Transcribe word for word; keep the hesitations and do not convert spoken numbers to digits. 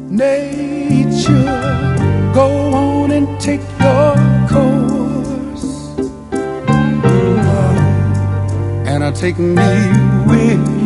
Nature, go on and take your course, and uh, take me with